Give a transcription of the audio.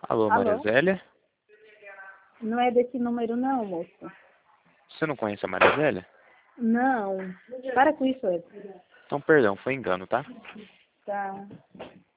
Alô, Maria Alô? Zélia? Não é desse número não, moço. Você não conhece a Maria Zélia? Não. Para com isso, Ed. Então, perdão, foi engano, tá? Tá.